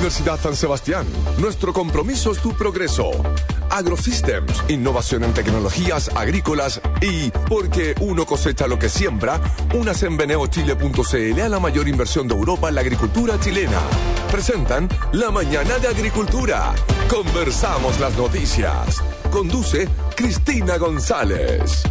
Universidad San Sebastián, nuestro compromiso es tu progreso. Agrosystems, innovación en tecnologías agrícolas y, porque uno cosecha lo que siembra, unas en beneochile.cl a la mayor inversión de Europa en la agricultura chilena. Presentan La Mañana de Agricultura. Conversamos las noticias. Conduce Cristina González.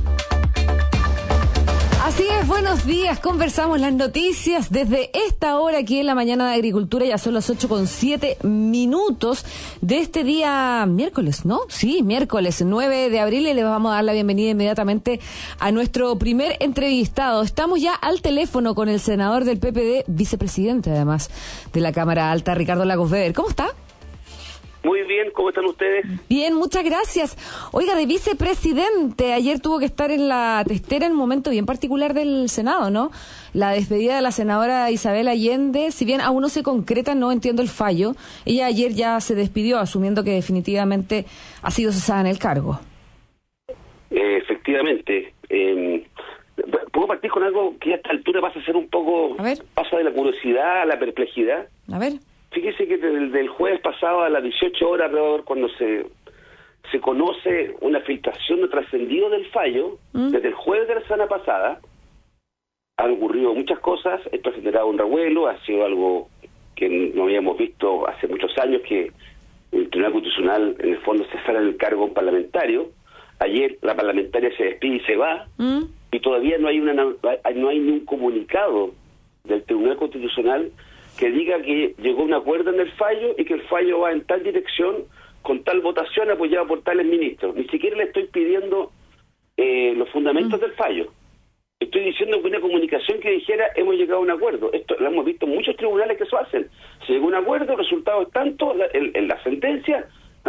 Así es, buenos días. Conversamos las noticias desde esta hora aquí en La Mañana de Agricultura. Ya son las 8:07 de este día miércoles, ¿no? Sí, miércoles 9 de abril y le vamos a dar la bienvenida inmediatamente a nuestro primer entrevistado. Estamos ya al teléfono con el senador del PPD, vicepresidente además de la Cámara Alta, Ricardo Lagos Weber. ¿Cómo está? Muy bien, ¿cómo están ustedes? Bien, muchas gracias. Oiga, de vicepresidente, ayer tuvo que estar en la testera en un momento bien particular del Senado, ¿no? La despedida de la senadora Isabel Allende, si bien aún no se concreta, no entiendo el fallo. Ella ayer ya se despidió, asumiendo que definitivamente ha sido cesada en el cargo. Efectivamente. ¿Puedo partir con algo que a esta altura pasa a ser un poco... pasa de la curiosidad a la perplejidad? A ver. Fíjese que desde el jueves pasado a las 18 horas, alrededor, cuando se conoce una filtración de trascendido del fallo, desde el jueves de la semana pasada, han ocurrido muchas cosas, esto ha generado un revuelo, ha sido algo que no habíamos visto hace muchos años, que el Tribunal Constitucional, en el fondo, cesara en el cargo a un parlamentario. Ayer la parlamentaria se despide y se va, y todavía no hay ni un comunicado del Tribunal Constitucional que diga que llegó a un acuerdo en el fallo y que el fallo va en tal dirección, con tal votación apoyada por tales ministros. Ni siquiera le estoy pidiendo los fundamentos del fallo. Estoy diciendo que una comunicación que dijera hemos llegado a un acuerdo. Esto lo hemos visto en muchos tribunales que eso hacen. Se llegó a un acuerdo, el resultado es tanto, en la sentencia,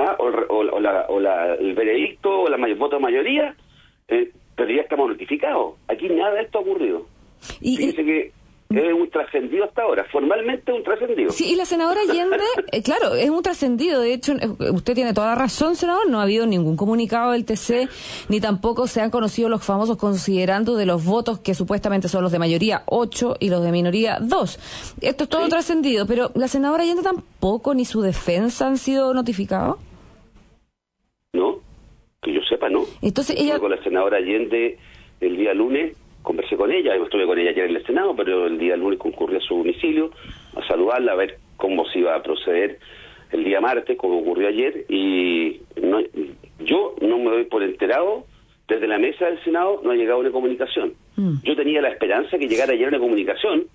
el veredicto, o el voto de mayoría, pero ya estamos notificados. Aquí nada de esto ha ocurrido. Fíjense que es un trascendido hasta ahora, formalmente un trascendido. Sí, y la senadora Allende, claro, es un trascendido. De hecho, usted tiene toda la razón, senador, no ha habido ningún comunicado del TC, ni tampoco se han conocido los famosos considerandos de los votos que supuestamente son los de mayoría 8 y los de minoría 2. Esto es todo trascendido, pero la senadora Allende tampoco, ni su defensa han sido notificados. No, que yo sepa, no. Entonces ella... Con la senadora Allende el día lunes, conversé con ella, estuve con ella ayer en el Senado, pero el día lunes concurrí a su domicilio a saludarla, a ver cómo se iba a proceder el día martes, como ocurrió ayer, y yo no me doy por enterado, desde la mesa del Senado no ha llegado una comunicación. Yo tenía la esperanza que llegara ayer una comunicación,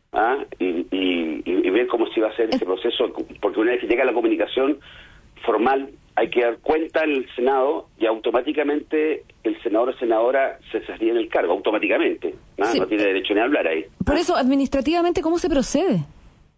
y ver cómo se iba a hacer ese proceso, porque una vez que llega la comunicación formal, hay que dar cuenta al Senado y automáticamente el senador o senadora se cesaría en el cargo, automáticamente. No tiene derecho ni a hablar ahí. Por eso, administrativamente, ¿cómo se procede?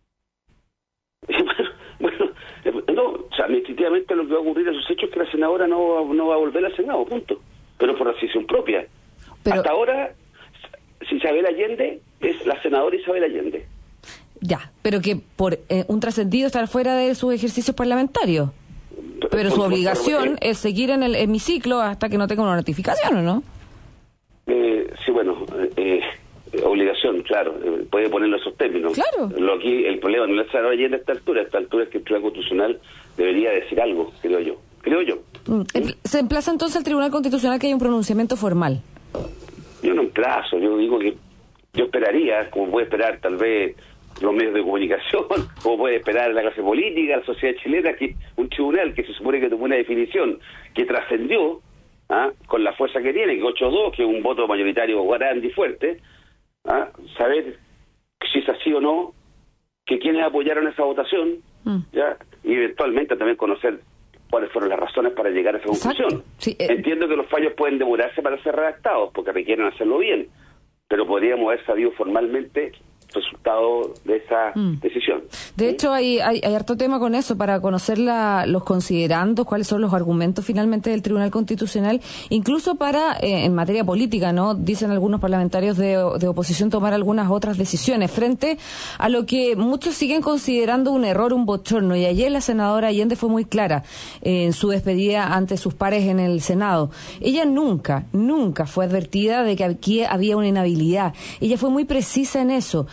Administrativamente lo que va a ocurrir a esos hechos es que la senadora no va a volver al Senado, punto. Pero por decisión propia. Hasta ahora, Isabel Allende es la senadora Isabel Allende. Ya, pero que por un trascendido estar fuera de sus ejercicios parlamentarios. Pero su obligación es seguir en el hemiciclo hasta que no tenga una notificación, ¿o no? Sí, bueno, obligación, claro, puede ponerlo en esos términos. Claro. Aquí el problema no es la Allende a esta altura es que el Tribunal Constitucional debería decir algo, creo yo. ¿Se emplaza entonces al Tribunal Constitucional que haya un pronunciamiento formal? Yo no emplazo, yo digo que yo esperaría, como puede esperar tal vez los medios de comunicación, como puede esperar la clase política, la sociedad chilena, que un tribunal que se supone que tomó una definición que trascendió con la fuerza que tiene, que 8-2, que es un voto mayoritario grande y fuerte, saber si es así o no, que quienes apoyaron esa votación, y eventualmente también conocer cuáles fueron las razones para llegar a esa conclusión. Sí, entiendo que los fallos pueden demorarse para ser redactados, porque requieren hacerlo bien, pero podríamos haber sabido formalmente resultado de esa decisión. De hecho, hay harto tema con eso, para conocer los considerandos, cuáles son los argumentos finalmente del Tribunal Constitucional, incluso para, en materia política, ¿no? Dicen algunos parlamentarios de oposición tomar algunas otras decisiones, frente a lo que muchos siguen considerando un error, un bochorno, y ayer la senadora Allende fue muy clara en su despedida ante sus pares en el Senado. Ella nunca fue advertida de que aquí había una inhabilidad. Ella fue muy precisa en eso.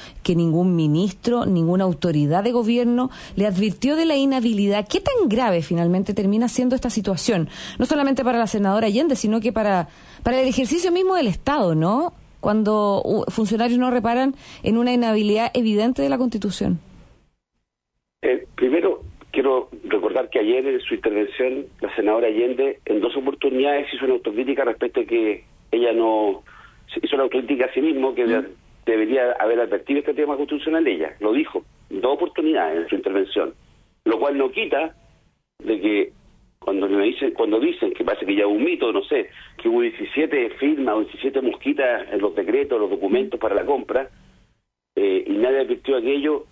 que ningún ministro, ninguna autoridad de gobierno le advirtió de la inhabilidad. ¿Qué tan grave finalmente termina siendo esta situación? No solamente para la senadora Allende, sino que para el ejercicio mismo del Estado, ¿no? Cuando funcionarios no reparan en una inhabilidad evidente de la Constitución. Primero, quiero recordar que ayer en su intervención la senadora Allende en 2 oportunidades hizo una autocrítica respecto a que ella no hizo una autocrítica a sí mismo que debería haber advertido este tema constitucional. Ella lo dijo 2 oportunidades en su intervención, lo cual no quita de que cuando dicen que parece que ya hubo un mito, no sé, que hubo 17 firmas o 17 mosquitas en los decretos, los documentos para la compra, y nadie advirtió aquello.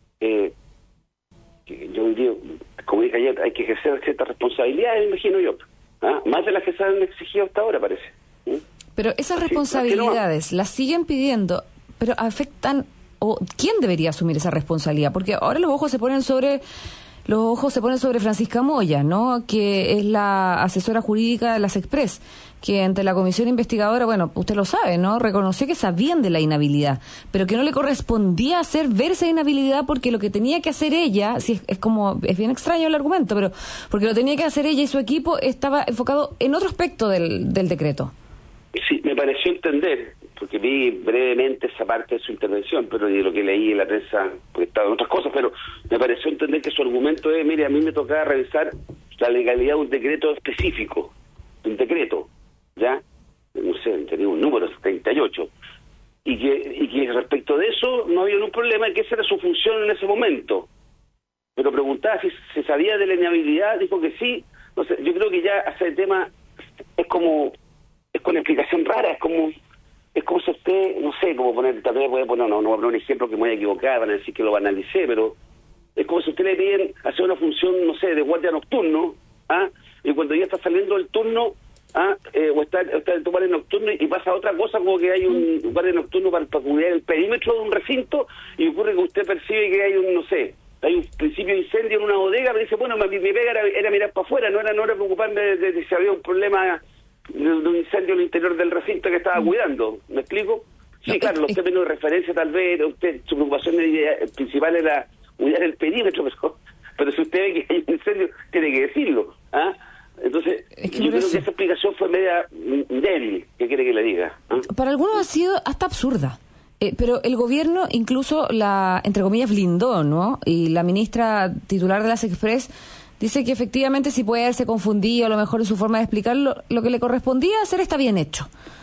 Yo digo, como dije ayer, hay que ejercer ciertas responsabilidades, imagino yo, más de las que se han exigido hasta ahora, parece. Pero esas responsabilidades las siguen pidiendo, pero afectan, o ¿quién debería asumir esa responsabilidad? Porque ahora los ojos se ponen sobre Francisca Moya, ¿no? Que es la asesora jurídica de las Express, que ante la comisión investigadora, bueno, usted lo sabe, ¿no? Reconoció que sabían de la inhabilidad, pero que no le correspondía ver esa inhabilidad porque lo que tenía que hacer ella, es bien extraño el argumento, pero porque lo tenía que hacer ella y su equipo estaba enfocado en otro aspecto del decreto. Sí, me pareció entender, porque vi brevemente esa parte de su intervención, pero de lo que leí en la prensa, porque estaba en otras cosas, pero me pareció entender que su argumento es, mire, a mí me tocaba revisar la legalidad de un decreto específico, un decreto, ¿ya? No sé, tenía un número, 38, y que respecto de eso no había ningún problema, y que esa era su función en ese momento. Pero preguntaba si se sabía de la inhabilidad, dijo que sí. No sé, yo creo que ya ese tema es con explicación rara, es como si usted, no sé cómo poner, tal vez voy a poner, no voy a poner un ejemplo que me voy a equivocar, van a decir que lo banalicé, pero es como si usted le piden hacer una función, no sé, de guardia nocturno, y cuando ya está saliendo el turno, o está en tu guardia nocturno y pasa otra cosa, como que hay un guardia nocturno para cuidar el perímetro de un recinto, y ocurre que usted percibe que hay hay un principio de incendio en una bodega, pero dice, bueno, mi pega era mirar para afuera, no era preocuparme de si había un problema de un incendio en el interior del recinto que estaba cuidando. ¿Me explico? Sí, claro, los términos de referencia tal vez, su preocupación principal era cuidar el perímetro, pero si usted ve que hay un incendio, tiene que decirlo. Entonces, yo creo que esa explicación fue media débil. ¿Qué quiere que le diga? Para algunos ha sido hasta absurda. Pero el gobierno incluso entre comillas, blindó, ¿no? Y la ministra titular de las Express dice que efectivamente si puede haberse confundido a lo mejor en su forma de explicarlo, lo que le correspondía hacer está bien hecho.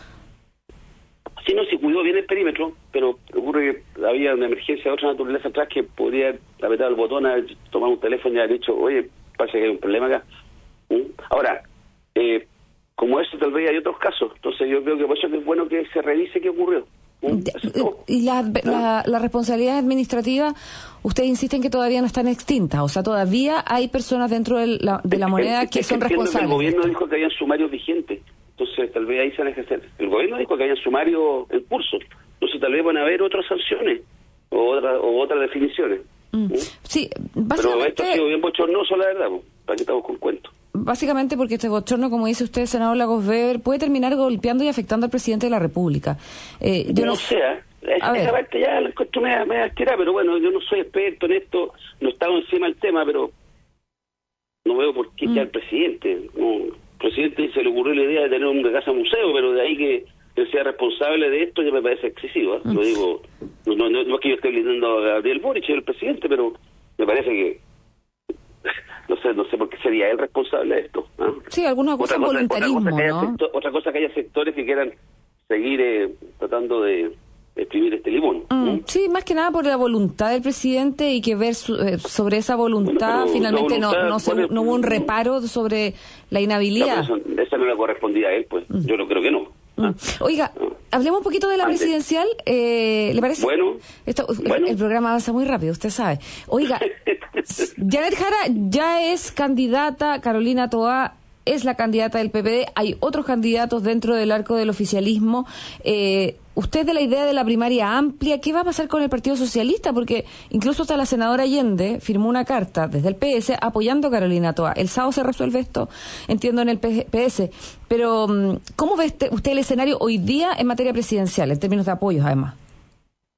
Sí, no, se cuidó bien el perímetro, pero ocurre que había una emergencia de otra naturaleza atrás que podría haber apretado el botón, haber tomado un teléfono y haber dicho, oye, parece que hay un problema acá. Ahora, como eso tal vez hay otros casos, entonces yo creo que por eso es bueno que se revise qué ocurrió. Y la responsabilidad administrativa, usted insiste en que todavía no están extintas, o sea, todavía hay personas dentro de la moneda que son responsables. El gobierno dijo que habían sumarios vigentes, entonces tal vez ahí se van a ejercer. El gobierno dijo que habían sumarios en curso, entonces tal vez van a haber otras sanciones o otras definiciones. Sí, básicamente, pero esto ha sido bien bochornoso, la verdad, para que estamos con cuentos. Básicamente porque este bochorno, como dice usted, senador Lagos Weber, puede terminar golpeando y afectando al presidente de la República. Yo no sé, esa parte ya la encuentro media asquerada, pero bueno, yo no soy experto en esto, no he estado encima del tema, pero no veo por qué ya el presidente. El presidente se le ocurrió la idea de tener una casa museo, pero de ahí que él sea responsable de esto ya me parece excesivo. Lo digo, no es que yo esté blindando a Gabriel Boric, el presidente, pero me parece que no sé por qué sería él responsable de esto. Sí, algunos acusan voluntarismo, ¿no? Otra cosa que haya sectores que quieran seguir tratando de exprimir este limón. Sí, más que nada por la voluntad del presidente y que ver sobre esa voluntad, finalmente no hubo un reparo sobre la inhabilidad. No, esa no le correspondía a él, pues. Yo no creo que no. Oiga, hablemos un poquito de la presidencial, ¿le parece? Bueno. El programa avanza muy rápido, usted sabe. Oiga, Janet Jara ya es candidata, Carolina Toá es la candidata del PPD, hay otros candidatos dentro del arco del oficialismo. ¿Usted de la idea de la primaria amplia? ¿Qué va a pasar con el Partido Socialista? Porque incluso hasta la senadora Allende firmó una carta desde el PS apoyando a Carolina Toá. El sábado se resuelve esto, entiendo, en el PS. Pero, ¿cómo ve usted el escenario hoy día en materia presidencial, en términos de apoyos, además?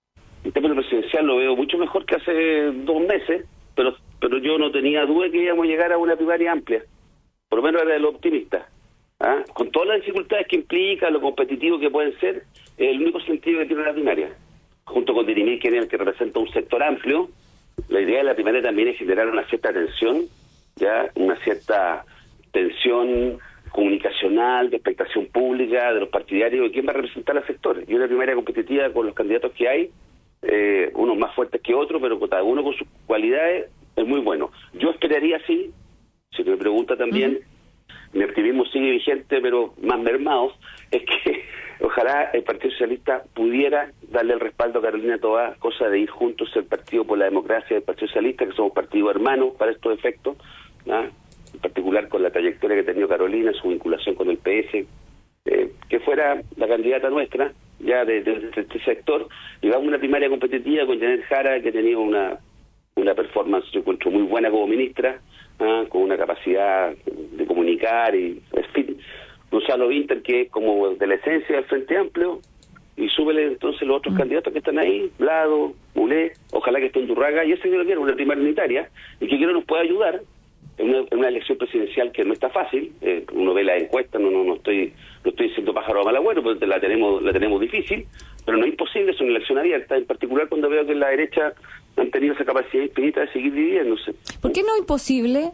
el término presidencial lo veo mucho mejor que hace 2 meses, pero yo no tenía duda de que íbamos a llegar a una primaria amplia, por lo menos era de lo optimista. Con todas las dificultades que implica, lo competitivo que pueden ser, el único sentido que tiene la primaria. Junto con Dirimir, que representa un sector amplio, la idea de la primaria también es generar una cierta tensión, ya una cierta tensión comunicacional, de expectación pública, de los partidarios, de quién va a representar al sector. Y una primaria competitiva con los candidatos que hay, unos más fuertes que otros, pero cada uno con sus cualidades, es muy bueno. Yo esperaría, sí, si me pregunta también, mi optimismo sigue vigente, pero más mermado, es que ojalá el Partido Socialista pudiera darle el respaldo a Carolina Toá, cosa de ir juntos el Partido por la Democracia y el Partido Socialista, que somos partidos hermanos para estos efectos, en particular con la trayectoria que ha tenido Carolina, su vinculación con el PS, que fuera la candidata nuestra, ya de este sector, y vamos a una primaria competitiva con Janet Jara, que ha tenido una performance, yo encuentro, muy buena como ministra, con una capacidad de comunicar, y en fin, Gonzalo Vinter, que es como de la esencia del Frente Amplio, y súbele entonces los otros candidatos que están ahí, Blado, Mulé, ojalá que esté en Durraga, y ese que lo quiero, una primaria unitaria, y que quiero nos pueda ayudar en una elección presidencial que no está fácil. Uno ve las encuestas, no estoy diciendo pájaro a mal agüero, porque la tenemos difícil, pero no es imposible, es una elección abierta, en particular cuando veo que en la derecha han tenido esa capacidad infinita de seguir dividiéndose. ¿Por qué no es imposible?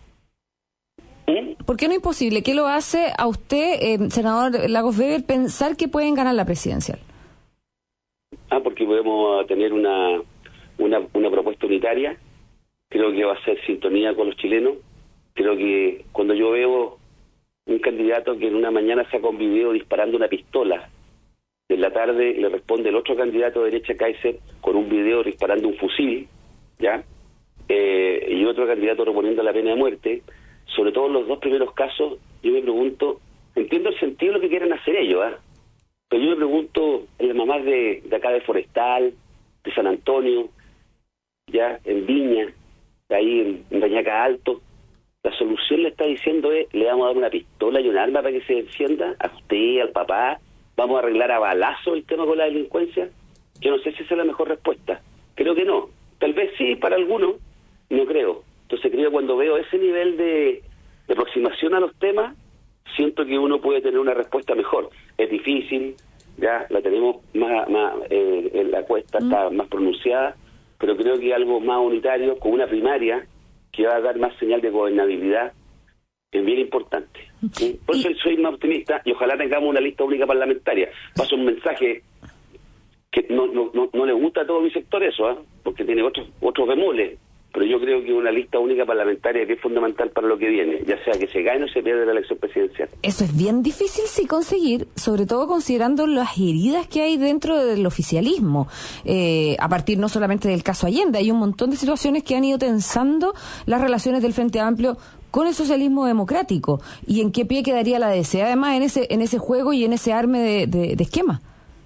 ¿Por qué no es imposible? ¿Qué lo hace a usted, senador Lagos Weber, pensar que pueden ganar la presidencial? Porque podemos tener una propuesta unitaria. Creo que va a ser sintonía con los chilenos. Creo que cuando yo veo un candidato que en una mañana saca un video disparando una pistola, en la tarde le responde el otro candidato de derecha, Kaiser, con un video disparando un fusil, ¿ya? Y otro candidato proponiendo la pena de muerte. Sobre todo en los dos primeros casos, yo me pregunto, entiendo el sentido de lo que quieren hacer ellos, pero yo me pregunto, en las mamás de acá de Forestal, de San Antonio, ya en Viña, ahí en Bañaca Alto, la solución le está diciendo es, le vamos a dar una pistola y un arma para que se defienda, a usted, al papá, vamos a arreglar a balazo el tema con la delincuencia. Yo no sé si esa es la mejor respuesta, creo que no, tal vez sí para algunos, no creo. Entonces creo que cuando veo ese nivel de aproximación a los temas, siento que uno puede tener una respuesta mejor. Es difícil, ya la tenemos más en la cuesta está más pronunciada, pero creo que algo más unitario, con una primaria que va a dar más señal de gobernabilidad, es bien importante. Por eso soy más optimista y ojalá tengamos una lista única parlamentaria. Paso un mensaje que no le gusta a todo mi sector eso, porque tiene otros bemoles, pero yo creo que una lista única parlamentaria que es fundamental para lo que viene, ya sea que se gane o se pierda la elección presidencial. Eso es bien difícil sí conseguir, sobre todo considerando las heridas que hay dentro del oficialismo, a partir no solamente del caso Allende, hay un montón de situaciones que han ido tensando las relaciones del Frente Amplio con el socialismo democrático. ¿Y en qué pie quedaría la DC? Además, en ese juego y en ese arme de esquema.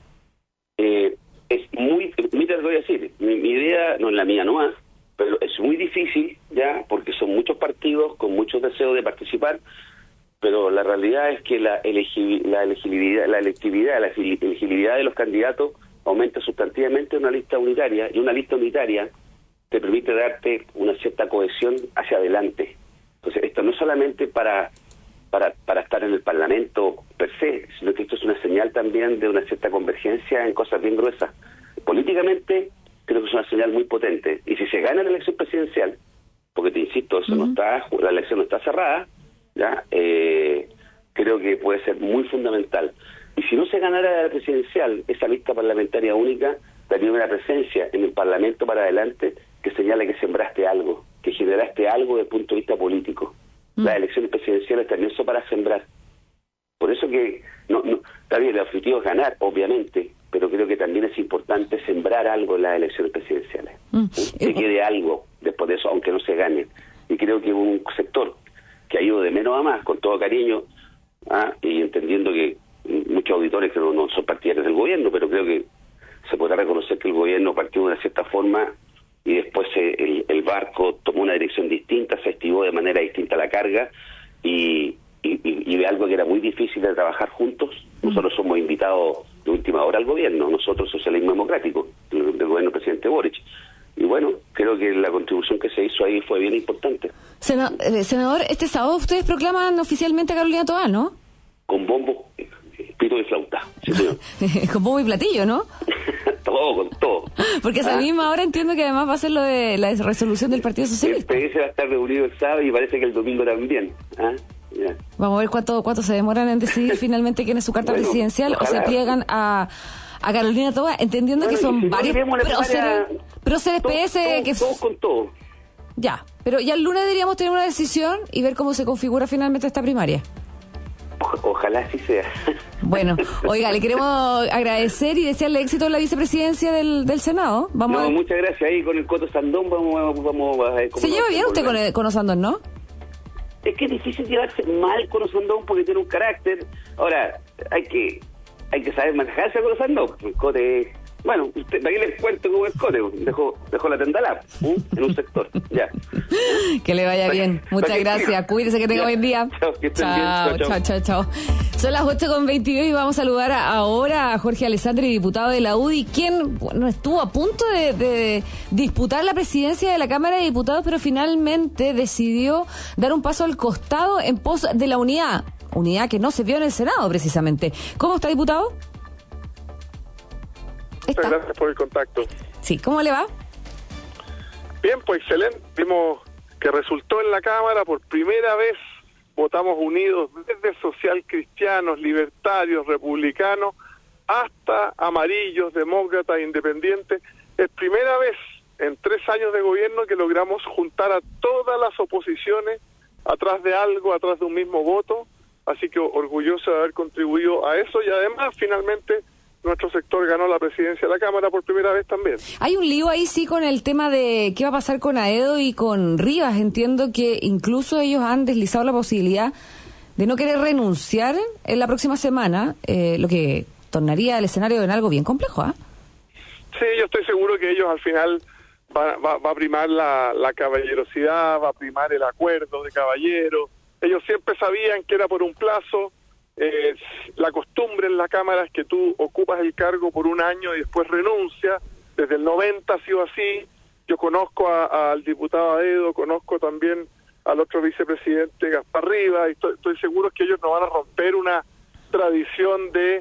Es muy, mira, te voy a decir, mi idea, no es la mía nomás, pero es muy difícil ya, porque son muchos partidos con muchos deseos de participar, pero la realidad es que la elegibilidad de los candidatos aumenta sustantivamente en una lista unitaria, y una lista unitaria te permite darte una cierta cohesión hacia adelante. Entonces, esto no es solamente para estar en el Parlamento per se, sino que esto es una señal también de una cierta convergencia en cosas bien gruesas. Políticamente, creo que es una señal muy potente. Y si se gana la elección presidencial, porque te insisto, eso no está, la elección no está cerrada, ya creo que puede ser muy fundamental. Y si no se ganara la presidencial, esa lista parlamentaria única daría una presencia en el Parlamento para adelante que señala que sembraste algo, que generaste algo desde el punto de vista político. Las elecciones presidenciales también son para sembrar. Por eso que no está bien, el objetivo es ganar, obviamente, pero creo que también es importante sembrar algo en las elecciones presidenciales. Que quede algo después de eso, aunque no se gane. Y creo que un sector que ha ido de menos a más, con todo cariño, y entendiendo que muchos auditores que no son partidarios del gobierno, pero creo que se podrá reconocer que el gobierno partió de una cierta forma y después el barco tomó una dirección distinta, se activó de manera distinta la carga y de algo que era muy difícil de trabajar juntos. Nosotros somos invitados de última hora al gobierno, nosotros Socialismo Democrático, del gobierno resolución que se hizo ahí fue bien importante. Senador, este sábado ustedes proclaman oficialmente a Carolina Toá, ¿no? Con bombo, pito y flauta, sí, señor. Con bombo y platillo, ¿no? Todo, con todo. Porque a esa misma hora entiendo que además va a ser lo de la resolución del Partido Socialista. El PS va a estar reunido el sábado y parece que el domingo también. Ya. Vamos a ver cuánto se demoran en decidir finalmente quién es su carta presidencial, ojalá. O se pliegan a Carolina Toá, entendiendo que son varios próceres PS que... Todos con todo. Ya, pero ya el lunes deberíamos tener una decisión y ver cómo se configura finalmente esta primaria. Ojalá así sea. Bueno, oiga, le queremos agradecer y desearle éxito en la vicepresidencia del Senado. Muchas gracias. Ahí con el Coto Sandón vamos a ver cómo... ¿Se lleva bien usted con Osandón, no? Es que es difícil llevarse mal con Osandón porque tiene un carácter. Ahora, hay que saber manejarse con Osandón. El Cote... Bueno, ¿para qué les cuento cómo es Cote? Dejó la tendala en un sector. Ya. Que le vaya bien. Muchas gracias. Cuídese, que tenga buen día. Chao, que estén bien. Chao. Son las 8:22 y vamos a saludar ahora a Jorge Alessandri, diputado de la UDI, quien estuvo a punto de disputar la presidencia de la Cámara de Diputados, pero finalmente decidió dar un paso al costado en pos de la unidad que no se vio en el Senado precisamente. ¿Cómo está, diputado? Muchas gracias por el contacto. Sí, ¿cómo le va? Bien, pues excelente. Vimos que resultó en la Cámara, por primera vez votamos unidos desde socialcristianos, libertarios, republicanos, hasta amarillos, demócratas, independientes. Es primera vez en 3 años de gobierno que logramos juntar a todas las oposiciones atrás de algo, atrás de un mismo voto. Así que orgulloso de haber contribuido a eso y además finalmente nuestro sector ganó la presidencia de la Cámara por primera vez también. Hay un lío ahí sí con el tema de qué va a pasar con Aedo y con Rivas. Entiendo que incluso ellos han deslizado la posibilidad de no querer renunciar en la próxima semana, lo que tornaría el escenario en algo bien complejo, ¿ah? Sí, yo estoy seguro que ellos al final va a primar la caballerosidad, va a primar el acuerdo de caballeros. Ellos siempre sabían que era por un plazo. La costumbre en la Cámara es que tú ocupas el cargo por un año y después renuncias. Desde el 90 ha sido así. Yo conozco al diputado Aedo, conozco también al otro vicepresidente Gaspar Rivas, y estoy seguro que ellos no van a romper una tradición de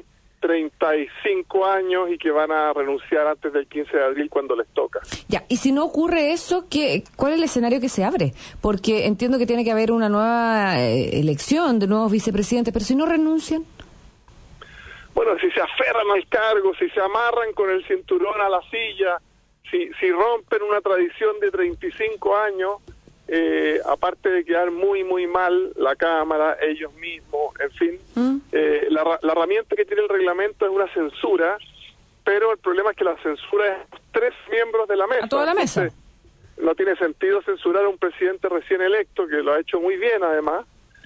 35 años y que van a renunciar antes del 15 de abril cuando les toca. Ya, y si no ocurre eso, ¿cuál es el escenario que se abre? Porque entiendo que tiene que haber una nueva elección de nuevos vicepresidentes, pero si no renuncian. Bueno, si se aferran al cargo, si se amarran con el cinturón a la silla, si rompen una tradición de 35 años, aparte de quedar muy, muy mal la Cámara, ellos mismos, en fin, la herramienta que tiene el reglamento es una censura, pero el problema es que la censura es 3 miembros de la mesa. ¿A toda la mesa? Entonces, no tiene sentido censurar a un presidente recién electo, que lo ha hecho muy bien además,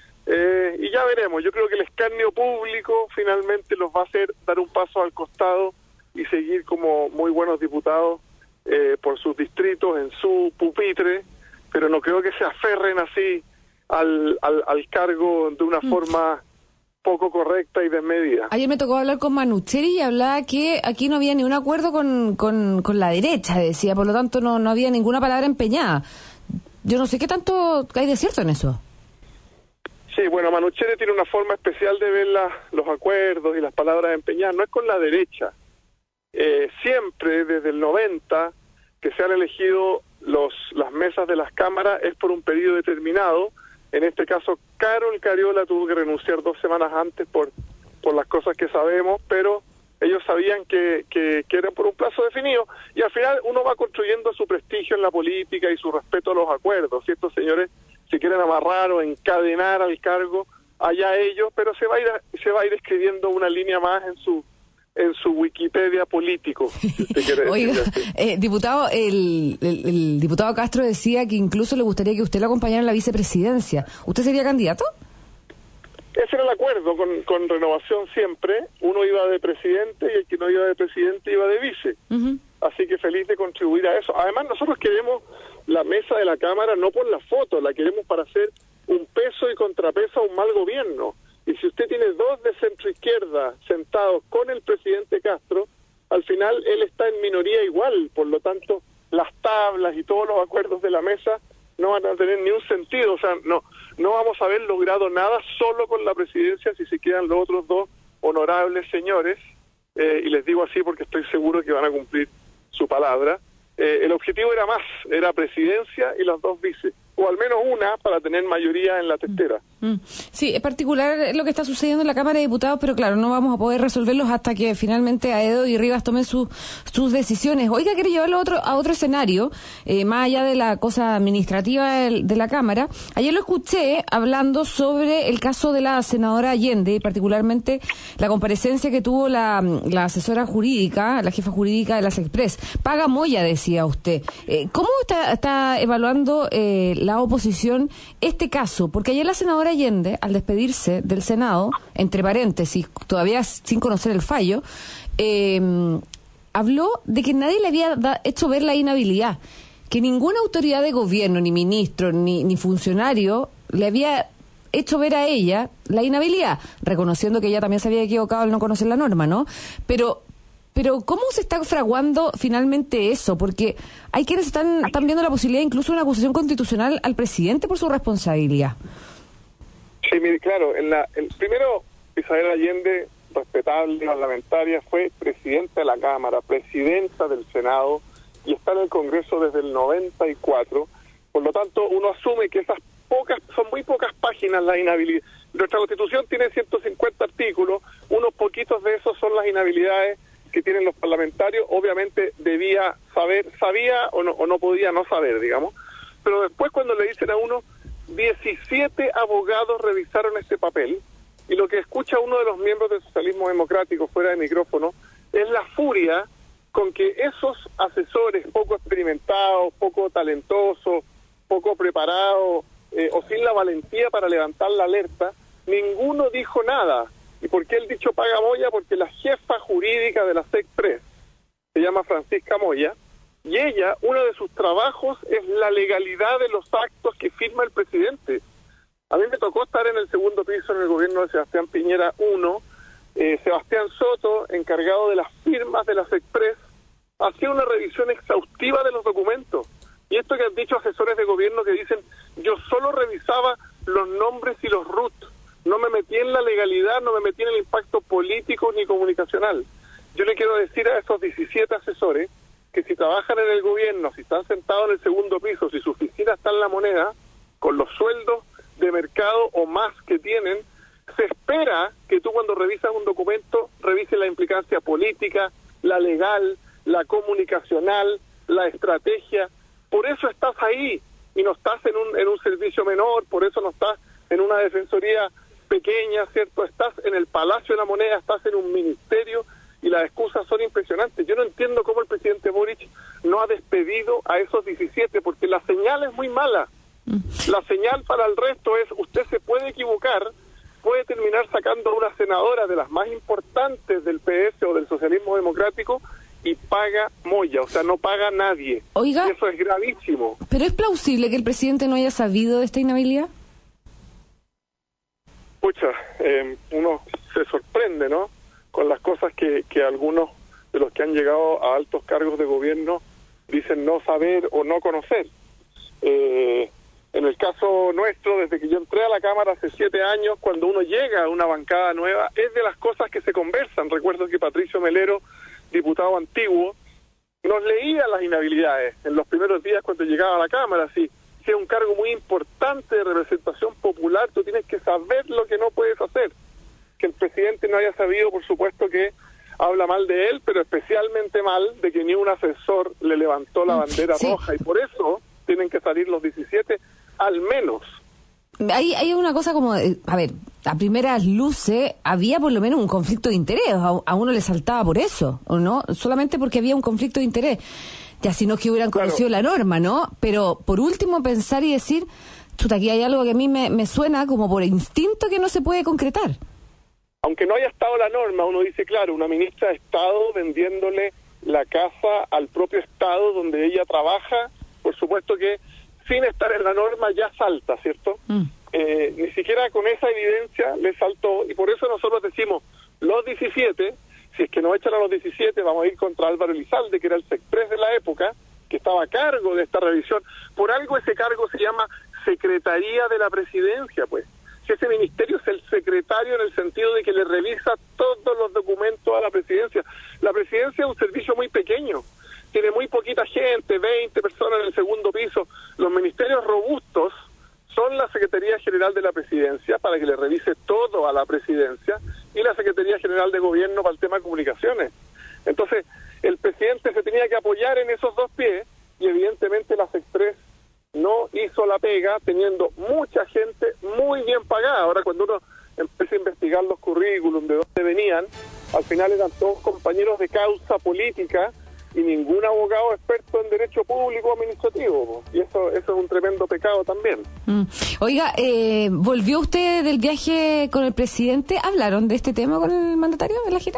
y ya veremos. Yo creo que el escarnio público finalmente los va a hacer dar un paso al costado y seguir como muy buenos diputados por sus distritos, en su pupitre, pero no creo que se aferren así al cargo de una forma poco correcta y desmedida. Ayer me tocó hablar con Manucheri y hablaba que aquí no había ni un acuerdo con la derecha, decía, por lo tanto no había ninguna palabra empeñada. Yo no sé qué tanto hay de cierto en eso. Sí, bueno, Manucheri tiene una forma especial de ver los acuerdos y las palabras empeñadas, no es con la derecha. Siempre, desde el 90, que se han elegido las mesas de las cámaras es por un periodo determinado. En este caso, Carol Cariola tuvo que renunciar 2 semanas antes por las cosas que sabemos, pero ellos sabían que era por un plazo definido, y al final uno va construyendo su prestigio en la política y su respeto a los acuerdos. Si estos señores se quieren amarrar o encadenar al cargo, allá ellos, pero se va a ir escribiendo una línea más en su Wikipedia político, si usted quiere decir. Oiga, diputado, el diputado Castro decía que incluso le gustaría que usted lo acompañara en la vicepresidencia. ¿Usted sería candidato? Ese era el acuerdo con Renovación siempre. Uno iba de presidente y el que no iba de presidente iba de vice. Así que feliz de contribuir a eso. Además, nosotros queremos la mesa de la Cámara no por la foto, la queremos para hacer un peso y contrapeso a un mal gobierno. Y si usted tiene 2 de centroizquierda sentados con el presidente Castro, al final él está en minoría igual. Por lo tanto, las tablas y todos los acuerdos de la mesa no van a tener ni un sentido. O sea, no vamos a haber logrado nada solo con la presidencia si se quedan los otros dos honorables señores, y les digo así porque estoy seguro que van a cumplir su palabra. El objetivo era presidencia y los dos vices, o al menos una para tener mayoría en la testera. Sí, es particular lo que está sucediendo en la Cámara de Diputados, pero claro, no vamos a poder resolverlos hasta que finalmente Aedo y Rivas tomen sus decisiones. Oiga, quiero llevarlo a otro escenario, más allá de la cosa administrativa de la Cámara. Ayer lo escuché hablando sobre el caso de la senadora Allende, y particularmente la comparecencia que tuvo la asesora jurídica, la jefa jurídica de la Sexpress. Paga Moya, decía usted. ¿Cómo está evaluando la oposición este caso? Porque ayer la senadora Allende, al despedirse del Senado, entre paréntesis, todavía sin conocer el fallo, habló de que nadie le había hecho ver la inhabilidad, que ninguna autoridad de gobierno, ni ministro, ni funcionario le había hecho ver a ella la inhabilidad, reconociendo que ella también se había equivocado al no conocer la norma, ¿no? Pero ¿cómo se está fraguando finalmente eso? Porque hay quienes están viendo la posibilidad incluso de una acusación constitucional al presidente por su responsabilidad. Sí, claro, primero Isabel Allende, respetable parlamentaria, fue presidenta de la Cámara, presidenta del Senado, y está en el Congreso desde el 94. Por lo tanto, uno asume que son muy pocas páginas la inhabilidad. Nuestra Constitución tiene 150 artículos, unos poquitos de esos son las inhabilidades que tienen los parlamentarios. Obviamente sabía o no podía no saber, digamos. Pero después, cuando le dicen a uno, 17 abogados revisaron este papel, y lo que escucha uno de los miembros del socialismo democrático fuera de micrófono es la furia con que esos asesores poco experimentados, poco talentosos, poco preparados, o sin la valentía para levantar la alerta, ninguno dijo nada. ¿Y por qué el dicho paga Moya? Porque la jefa jurídica de la Sexpress se llama Francisca Moya, y ella, uno de sus trabajos es la legalidad de los actos que firma el presidente. A mí me tocó estar en el segundo piso en el gobierno de Sebastián Piñera 1, Sebastián Soto, encargado de las firmas de la Sexpress, hacía una revisión exhaustiva de los documentos. Y esto que han dicho asesores de gobierno que dicen, yo solo revisaba los nombres y los RUT, no me metí en la legalidad, no me metí en el impacto político ni comunicacional. Yo le quiero decir a esos 17 asesores que si trabajan en el gobierno, si están sentados en el segundo piso, si su oficina está en La Moneda, con los sueldos de mercado o más que tienen, se espera que tú cuando revisas un documento, revises la implicancia política, la legal, la comunicacional, la estrategia. Por eso estás ahí y no estás en un servicio menor, por eso no estás en una defensoría pequeña, ¿cierto? Estás en el Palacio de la Moneda, estás en un ministerio, y las excusas son impresionantes. Yo no entiendo cómo el presidente Boric no ha despedido a esos 17, porque la señal es muy mala. La señal para el resto es, usted se puede equivocar, puede terminar sacando a una senadora de las más importantes del PS o del socialismo democrático, y paga Moya, o sea, no paga nadie. Oiga, y eso es gravísimo. ¿Pero es plausible que el presidente no haya sabido de esta inhabilidad? Pucha, uno se sorprende, ¿no?, con las cosas que algunos de los que han llegado a altos cargos de gobierno dicen no saber o no conocer. En el caso nuestro, desde que yo entré a la Cámara hace 7 años, cuando uno llega a una bancada nueva, es de las cosas que se conversan. Recuerdo que Patricio Melero, diputado antiguo, nos leía las inhabilidades en los primeros días cuando llegaba a la Cámara. Si es un cargo muy importante de representación popular, tú tienes que saber lo que no puedes hacer. Que el presidente no haya sabido, por supuesto que habla mal de él, pero especialmente mal de que ni un asesor le levantó la bandera roja, y por eso tienen que salir los 17 al menos. Hay una cosa como, a ver, a primeras luces había por lo menos un conflicto de interés, a uno le saltaba por eso, ¿o no? Solamente porque había un conflicto de interés. Ya si no es que hubieran conocido la norma, ¿no? Pero por último pensar y decir, chuta, aquí hay algo que a mí me suena como por instinto que no se puede concretar. Aunque no haya estado la norma, uno dice, claro, una ministra de Estado vendiéndole la casa al propio Estado donde ella trabaja, por supuesto que sin estar en la norma ya salta, ¿cierto? Ni siquiera con esa evidencia le saltó, y por eso nosotros decimos, los 17, si es que no echan a los 17, vamos a ir contra Álvaro Elizalde, que era el Sexpress de la época, que estaba a cargo de esta revisión. Por algo ese cargo se llama Secretaría de la Presidencia, pues. Si ese ministerio es el secretario en el sentido de que le revisa todos los documentos a la presidencia. La presidencia es un servicio muy pequeño, tiene muy poquita gente, 20 personas en el segundo piso. Los ministerios robustos son la Secretaría General de la Presidencia, para que le revise todo a la presidencia, y la Secretaría General de Gobierno para el tema de comunicaciones. Entonces, el presidente se tenía que apoyar en esos dos pies, y evidentemente la SECPRES no hizo la pega, teniendo mucha gente muy bien pagada. Ahora, cuando uno empieza a investigar los currículums, de dónde venían, al final eran todos compañeros de causa política, y ningún abogado experto en derecho público administrativo, y eso es un tremendo pecado también. Oiga, ¿volvió usted del viaje con el presidente? ¿Hablaron de este tema con el mandatario de la gira?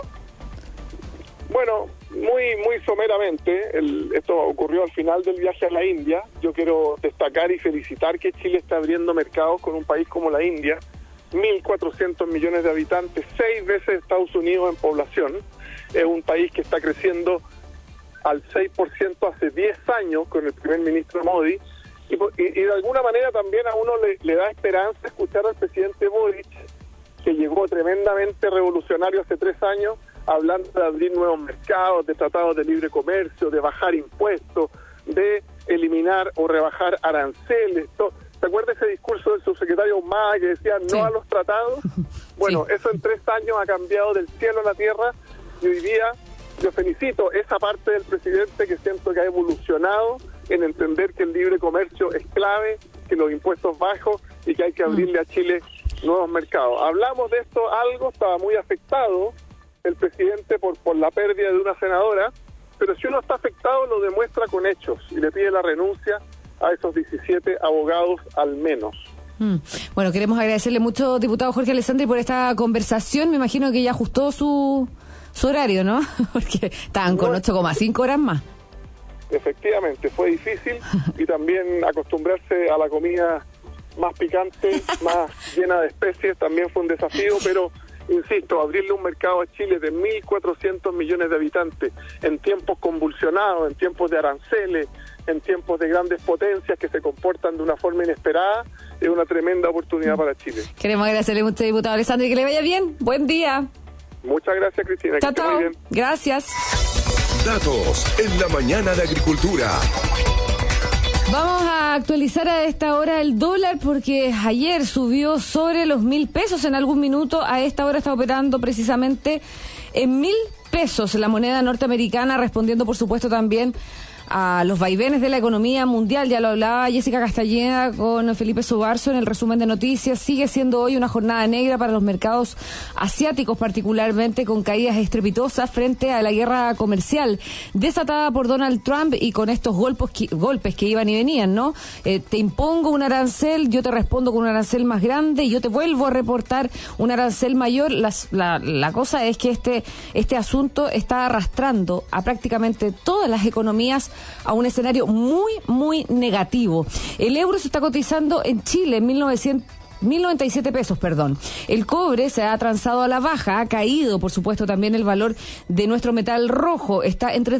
Bueno, muy someramente. Esto ocurrió al final del viaje a la India. Yo quiero destacar y felicitar que Chile está abriendo mercados con un país como la India, 1.400 millones de habitantes, 6 veces Estados Unidos en población. Es un país que está creciendo al 6% hace 10 años con el primer ministro Modi, y de alguna manera también a uno le da esperanza escuchar al presidente Boric, que llegó tremendamente revolucionario hace 3 años, hablando de abrir nuevos mercados, de tratados de libre comercio, de bajar impuestos, de eliminar o rebajar aranceles. ¿Se acuerda ese discurso del subsecretario Humada que decía no a los tratados? Bueno, eso en 3 años ha cambiado del cielo a la tierra, y hoy día yo felicito esa parte del presidente que siento que ha evolucionado en entender que el libre comercio es clave, que los impuestos bajos, y que hay que abrirle a Chile nuevos mercados. Hablamos de esto algo, estaba muy afectado el presidente por la pérdida de una senadora, pero si uno está afectado lo demuestra con hechos, y le pide la renuncia a esos 17 abogados al menos. Bueno, queremos agradecerle mucho, diputado Jorge Alessandri, por esta conversación. Me imagino que ya ajustó su horario, ¿no? Porque estaban con 8,5 horas más. Efectivamente, fue difícil, y también acostumbrarse a la comida más picante, más llena de especies, también fue un desafío, pero insisto, abrirle un mercado a Chile de 1.400 millones de habitantes en tiempos convulsionados, en tiempos de aranceles, en tiempos de grandes potencias que se comportan de una forma inesperada, es una tremenda oportunidad para Chile. Queremos agradecerle mucho, diputado Alessandri, que le vaya bien. Buen día. Muchas gracias, Cristina. Chao, chao. Gracias. Datos en la mañana de Agricultura. Vamos a actualizar a esta hora el dólar, porque ayer subió sobre los 1.000 pesos en algún minuto. A esta hora está operando precisamente en 1.000 pesos la moneda norteamericana, respondiendo por supuesto también a los vaivenes de la economía mundial. Ya lo hablaba Jessica Castañeda con Felipe Sobarzo en el resumen de noticias. Sigue siendo hoy una jornada negra para los mercados asiáticos, particularmente con caídas estrepitosas frente a la guerra comercial desatada por Donald Trump, y con estos golpes que iban y venían, ¿no? Te impongo un arancel, yo te respondo con un arancel más grande, y yo te vuelvo a reportar un arancel mayor. La cosa es que este asunto está arrastrando a prácticamente todas las economías a un escenario muy negativo. El euro se está cotizando en Chile en 1.097 pesos, perdón. El cobre se ha transado a la baja, ha caído, por supuesto, también el valor de nuestro metal rojo. Está en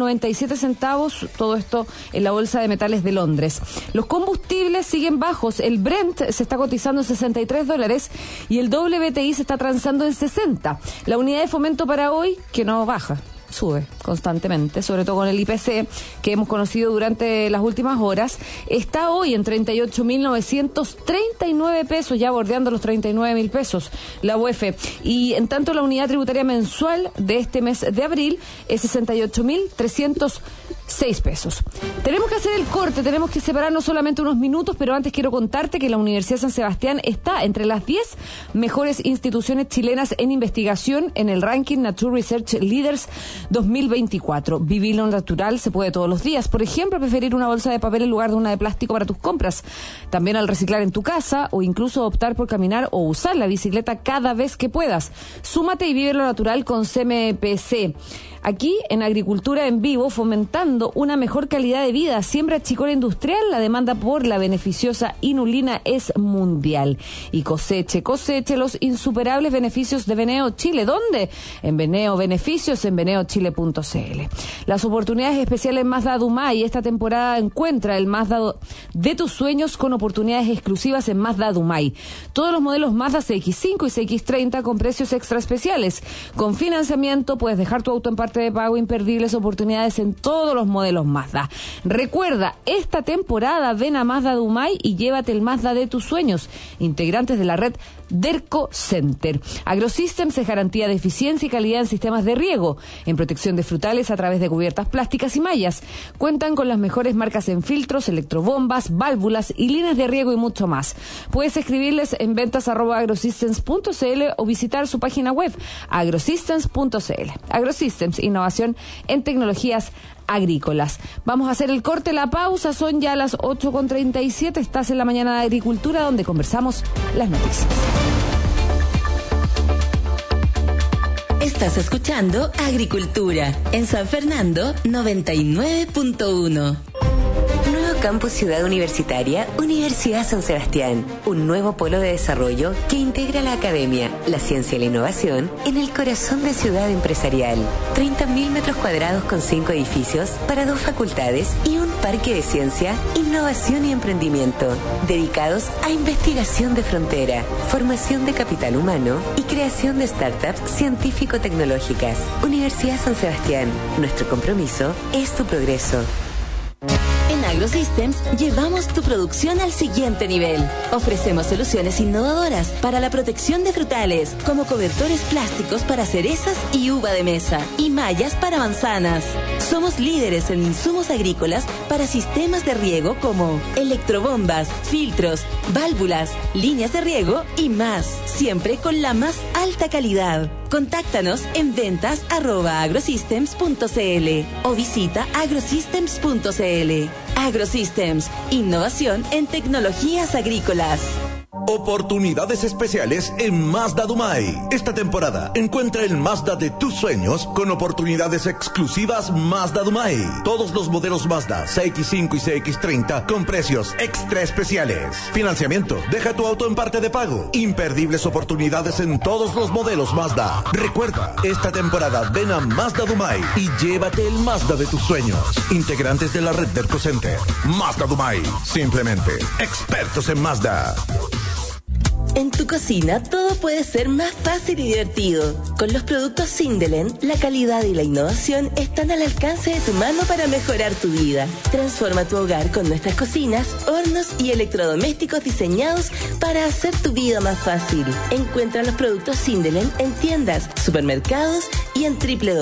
$3.97, todo esto en la Bolsa de Metales de Londres. Los combustibles siguen bajos. El Brent se está cotizando en $63 y el WTI se está transando en 60. La unidad de fomento para hoy, que no baja, sube constantemente, sobre todo con el IPC que hemos conocido durante las últimas horas, está hoy en 38.939 pesos, ya bordeando los 39.000 pesos la UEF. Y en tanto la unidad tributaria mensual de este mes de abril es 68.306 pesos. Tenemos que hacer el corte, tenemos que separarnos solamente unos minutos, pero antes quiero contarte que la Universidad San Sebastián está entre las 10 mejores instituciones chilenas en investigación en el ranking Nature Research Leaders 2024. Vivir lo natural se puede todos los días. Por ejemplo, preferir una bolsa de papel en lugar de una de plástico para tus compras. También al reciclar en tu casa, o incluso optar por caminar o usar la bicicleta cada vez que puedas. Súmate y vive lo natural con CMPC. Aquí en Agricultura en Vivo, fomentando una mejor calidad de vida. Siembra chicoria industrial, la demanda por la beneficiosa inulina es mundial. Y coseche los insuperables beneficios de Beneo Chile. ¿Dónde? En Beneo Beneficios, en beneochile.cl. Las oportunidades especiales Mazda Dumay. Esta temporada encuentra el Mazda de tus sueños con oportunidades exclusivas en Mazda Dumay. Todos los modelos Mazda CX-5 y CX-30 con precios extra especiales. Con financiamiento puedes dejar tu auto en parte de pago, imperdibles oportunidades en todos los modelos Mazda. Recuerda, esta temporada ven a Mazda Dumay y llévate el Mazda de tus sueños. Integrantes de la red Derco Center. Agrosystems es garantía de eficiencia y calidad en sistemas de riego, en protección de frutales a través de cubiertas plásticas y mallas. Cuentan con las mejores marcas en filtros, electrobombas, válvulas y líneas de riego y mucho más. Puedes escribirles en ventas@agrosystems.cl o visitar su página web agrosystems.cl. Agrosystems, innovación en tecnologías agrícolas. Vamos a hacer el corte, la pausa, son ya las 8:37, estás en la mañana de Agricultura, donde conversamos las noticias. Estás escuchando Agricultura en San Fernando 99.1. Nuevo Campus Ciudad Universitaria, Universidad San Sebastián. Un nuevo polo de desarrollo que integra la academia, la ciencia y la innovación en el corazón de ciudad empresarial. 30.000 metros cuadrados con 5 edificios para 2 facultades y un parque de ciencia, innovación y emprendimiento, dedicados a investigación de frontera, formación de capital humano y creación de startups científico-tecnológicas. Universidad San Sebastián. Nuestro compromiso es tu progreso. En Agrosystems llevamos tu producción al siguiente nivel. Ofrecemos soluciones innovadoras para la protección de frutales, como cobertores plásticos para cerezas y uva de mesa, y mallas para manzanas. Somos líderes en insumos agrícolas para sistemas de riego como electrobombas, filtros, válvulas, líneas de riego y más, siempre con la más alta calidad. Contáctanos en ventas@agrosystems.cl o visita agrosystems.cl. Agrosystems, innovación en tecnologías agrícolas. Oportunidades especiales en Mazda Dumay. Esta temporada encuentra el Mazda de tus sueños con oportunidades exclusivas Mazda Dumay. Todos los modelos Mazda CX-5 y CX-30 con precios extra especiales. Financiamiento, deja tu auto en parte de pago. Imperdibles oportunidades en todos los modelos Mazda. Recuerda, esta temporada ven a Mazda Dumay y llévate el Mazda de tus sueños. Integrantes de la red Derco Center. Mazda Dumay, simplemente expertos en Mazda. En tu cocina todo puede ser más fácil y divertido. Con los productos Sindelen, la calidad y la innovación están al alcance de tu mano para mejorar tu vida. Transforma tu hogar con nuestras cocinas, hornos y electrodomésticos diseñados para hacer tu vida más fácil. Encuentra los productos Sindelen en tiendas, supermercados y en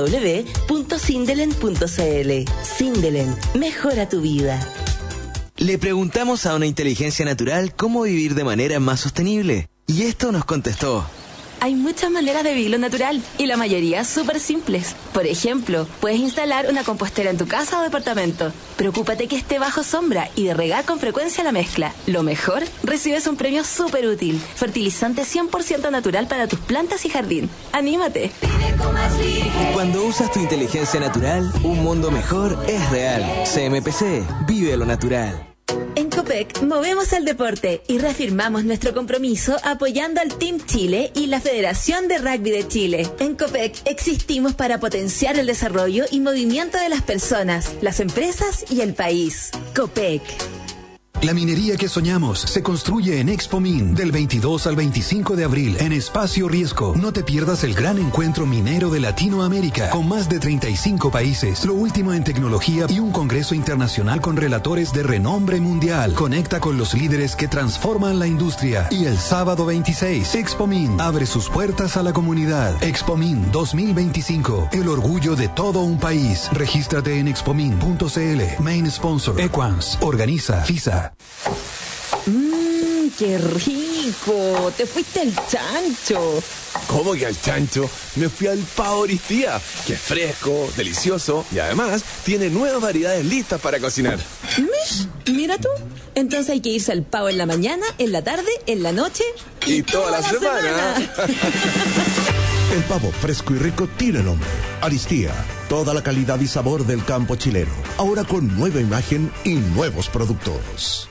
www.sindelen.cl. Sindelen, mejora tu vida. Le preguntamos a una inteligencia natural cómo vivir de manera más sostenible. Y esto nos contestó: Hay muchas maneras de vivirlo natural y la mayoría súper simples. Por ejemplo, puedes instalar una compostera en tu casa o departamento. Preocúpate que esté bajo sombra y de regar con frecuencia la mezcla. Lo mejor, recibes un premio súper útil. Fertilizante 100% natural para tus plantas y jardín. ¡Anímate! Cuando usas tu inteligencia natural, un mundo mejor es real. CMPC, vive lo natural. En Copec movemos el deporte y reafirmamos nuestro compromiso apoyando al Team Chile y la Federación de Rugby de Chile. En Copec existimos para potenciar el desarrollo y movimiento de las personas, las empresas y el país. Copec. La minería que soñamos se construye en Expomin del 22 al 25 de abril en Espacio Riesgo. No te pierdas el gran encuentro minero de Latinoamérica con más de 35 países, lo último en tecnología y un congreso internacional con relatores de renombre mundial. Conecta con los líderes que transforman la industria. Y el sábado 26, Expomin abre sus puertas a la comunidad. Expomin 2025, el orgullo de todo un país. Regístrate en expomin.cl. Main sponsor Equans. Organiza FISA. ¡Qué rico! ¡Te fuiste al chancho! ¿Cómo que al chancho? Me fui al Pavo Oristía, que es fresco, delicioso y además tiene nuevas variedades listas para cocinar. Mish, mira tú. Entonces hay que irse al Pavo en la mañana, en la tarde, en la noche y toda la semana. El pavo fresco y rico tiene nombre. Aristía, toda la calidad y sabor del campo chileno. Ahora con nueva imagen y nuevos productos.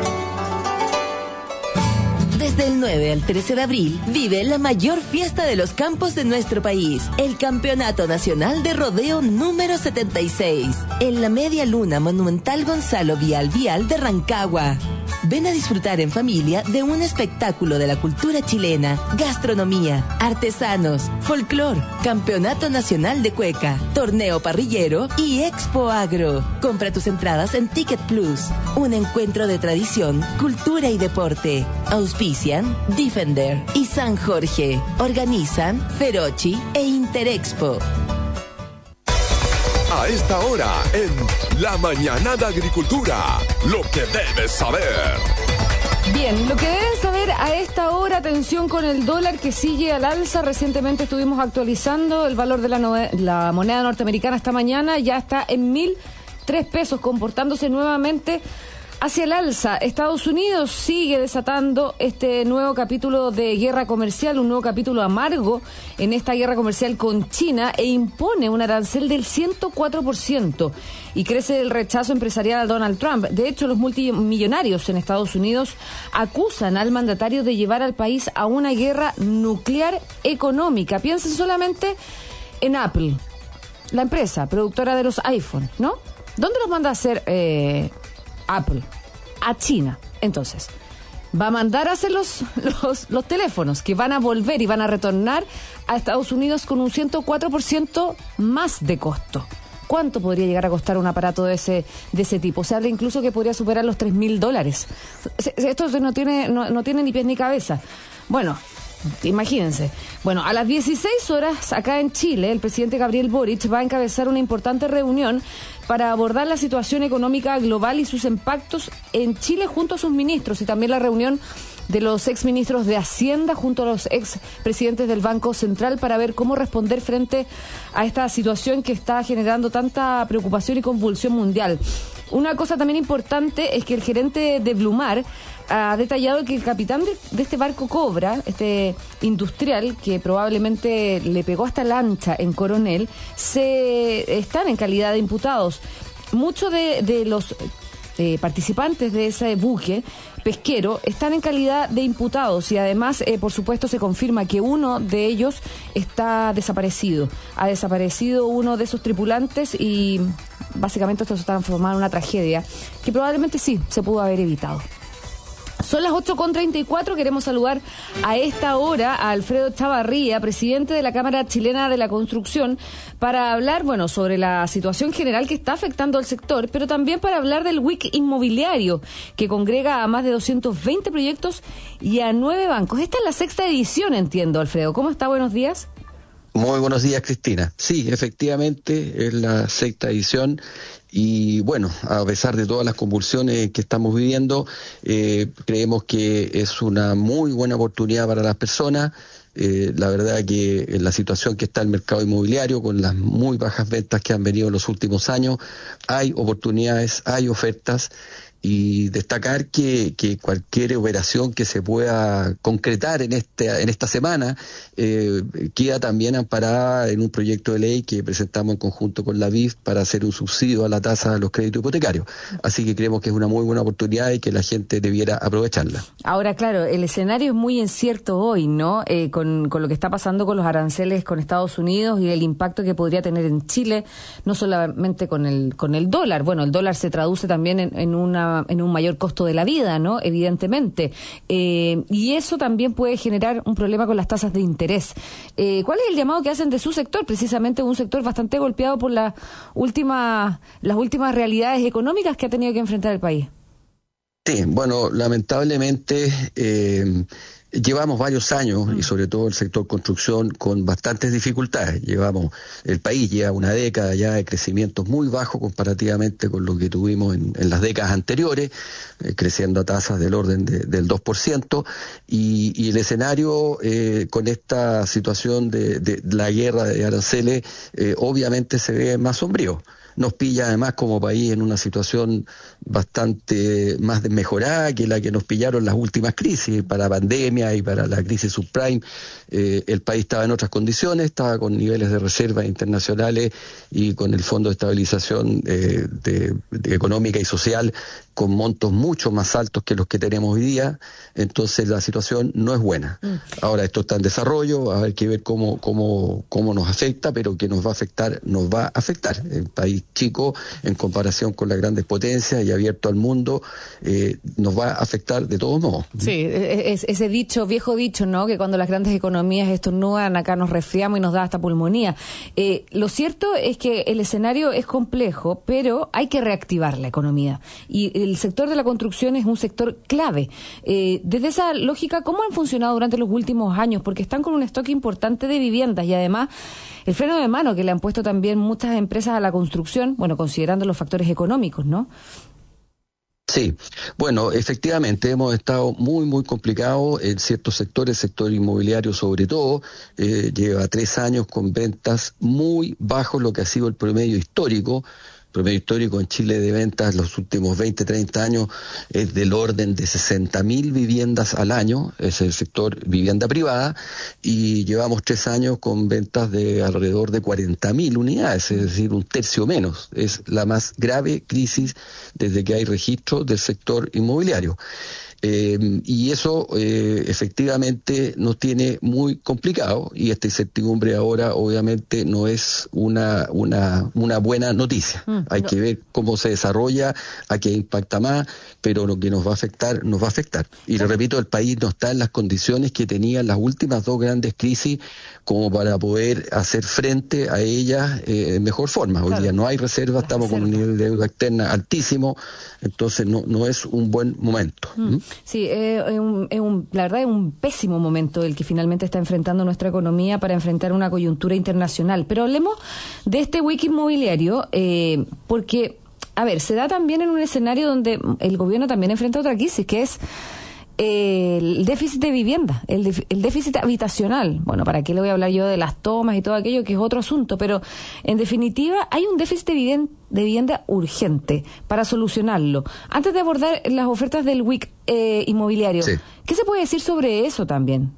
Desde el 9 al 13 de abril, vive la mayor fiesta de los campos de nuestro país, el Campeonato Nacional de Rodeo número 76, en la Media Luna Monumental Gonzalo Vial de Rancagua. Ven a disfrutar en familia de un espectáculo de la cultura chilena, gastronomía, artesanos, folclor, Campeonato Nacional de Cueca, torneo parrillero y Expo Agro. Compra tus entradas en Ticket Plus. Un encuentro de tradición, cultura y deporte. Auspician Defender y San Jorge. Organizan Ferochi e Interexpo. A esta hora, en La Mañana de Agricultura, lo que debes saber. Bien, lo que deben saber a esta hora, atención con el dólar que sigue al alza. Recientemente estuvimos actualizando el valor de la moneda norteamericana esta mañana, ya está en 1.003 pesos, comportándose nuevamente hacia el alza. Estados Unidos sigue desatando este nuevo capítulo de guerra comercial, un nuevo capítulo amargo en esta guerra comercial con China, e impone un arancel del 104%, y crece el rechazo empresarial a Donald Trump. De hecho, los multimillonarios en Estados Unidos acusan al mandatario de llevar al país a una guerra nuclear económica. Piensen solamente en Apple, la empresa productora de los iPhone, ¿no? ¿Dónde los manda a hacer Apple? A China. Entonces, va a mandar a hacer los teléfonos que van a volver y van a retornar a Estados Unidos con un 104% más de costo. ¿Cuánto podría llegar a costar un aparato de ese tipo? Se habla incluso que podría superar los $3.000. Esto no tiene ni pies ni cabeza. Bueno, imagínense. Bueno, a las 16 horas acá en Chile, el presidente Gabriel Boric va a encabezar una importante reunión para abordar la situación económica global y sus impactos en Chile junto a sus ministros, y también la reunión de los exministros de Hacienda junto a los expresidentes del Banco Central para ver cómo responder frente a esta situación que está generando tanta preocupación y convulsión mundial. Una cosa también importante es que el gerente de Blumar ha detallado que el capitán de este barco Cobra, este industrial que probablemente le pegó hasta lancha en Coronel, están en calidad de imputados. Muchos de los participantes de ese buque pesquero están en calidad de imputados, y además, por supuesto, se confirma que uno de ellos está desaparecido. Ha desaparecido uno de esos tripulantes, y básicamente esto se está transformando en una tragedia que probablemente sí se pudo haber evitado. Son las 8:34, queremos saludar a esta hora a Alfredo Chavarría, presidente de la Cámara Chilena de la Construcción, para hablar, sobre la situación general que está afectando al sector, pero también para hablar del WIC inmobiliario, que congrega a más de 220 proyectos y a 9 bancos. Esta es la 6ª edición, entiendo, Alfredo. ¿Cómo está? Buenos días. Muy buenos días, Cristina. Sí, efectivamente, es la 6ª edición. Y bueno, a pesar de todas las convulsiones que estamos viviendo, creemos que es una muy buena oportunidad para las personas. La verdad que en la situación que está el mercado inmobiliario, con las muy bajas ventas que han venido en los últimos años, hay oportunidades, hay ofertas. Y destacar que cualquier operación que se pueda concretar en esta semana queda también amparada en un proyecto de ley que presentamos en conjunto con la BIF para hacer un subsidio a la tasa de los créditos hipotecarios. Así que creemos que es una muy buena oportunidad y que la gente debiera aprovecharla. Ahora, claro, el escenario es muy incierto hoy, ¿no? Con lo que está pasando con los aranceles con Estados Unidos y el impacto que podría tener en Chile, no solamente con el dólar. Bueno, el dólar se traduce también en un mayor costo de la vida, ¿no? Evidentemente. Y eso también puede generar un problema con las tasas de interés. ¿Cuál es el llamado que hacen de su sector? Precisamente un sector bastante golpeado por las últimas realidades económicas que ha tenido que enfrentar el país. Sí, bueno, lamentablemente llevamos varios años, y sobre todo el sector construcción, con bastantes dificultades. El país lleva una década ya de crecimientos muy bajos comparativamente con lo que tuvimos en las décadas anteriores, creciendo a tasas del orden del 2%, y el escenario con esta situación de la guerra de aranceles obviamente se ve más sombrío. nos pilla además como país en una situación bastante más desmejorada que la que nos pillaron las últimas crisis, para la pandemia y para la crisis subprime. El país estaba en otras condiciones, estaba con niveles de reservas internacionales y con el Fondo de Estabilización de económica y social con montos mucho más altos que los que tenemos hoy día. Entonces la situación no es buena. Ahora esto está en desarrollo, hay que ver cómo nos afecta, pero que nos va a afectar. El país chico, en comparación con las grandes potencias y abierto al mundo, nos va a afectar de todos modos. Sí, ese viejo dicho, ¿no? Que cuando las grandes economías estornudan, acá nos resfriamos y nos da hasta pulmonía. Lo cierto es que el escenario es complejo, pero hay que reactivar la economía. Y el sector de la construcción es un sector clave. Desde esa lógica, ¿cómo han funcionado durante los últimos años? Porque están con un stock importante de viviendas y además el freno de mano que le han puesto también muchas empresas a la construcción, bueno, considerando los factores económicos, ¿no? Sí, bueno, efectivamente hemos estado muy complicados en ciertos sectores, el sector inmobiliario sobre todo, lleva 3 años con ventas muy bajos, lo que ha sido el promedio histórico en Chile de ventas los últimos 20, 30 años es del orden de 60.000 viviendas al año, es el sector vivienda privada, y llevamos 3 años con ventas de alrededor de 40.000 unidades, es decir, un tercio menos. Es la más grave crisis desde que hay registro del sector inmobiliario. Y eso efectivamente nos tiene muy complicado, y esta incertidumbre ahora obviamente no es una buena noticia. Hay que ver cómo se desarrolla, a qué impacta más, pero lo que nos va a afectar, nos va a afectar. Y le repito, el país no está en las condiciones que tenía las últimas 2 grandes crisis como para poder hacer frente a ellas en mejor forma. Hoy día no hay reserva, estamos con un nivel de deuda externa altísimo, entonces no es un buen momento. Sí, la verdad es un pésimo momento el que finalmente está enfrentando nuestra economía para enfrentar una coyuntura internacional. Pero hablemos de este wiki inmobiliario, porque, a ver, se da también en un escenario donde el gobierno también enfrenta otra crisis, que es el déficit de vivienda, el déficit habitacional. Bueno, ¿para qué le voy a hablar yo de las tomas y todo aquello, que es otro asunto? Pero, en definitiva, hay un déficit de vivienda urgente para solucionarlo. Antes de abordar las ofertas del WIC inmobiliario, ¿qué se puede decir sobre eso también?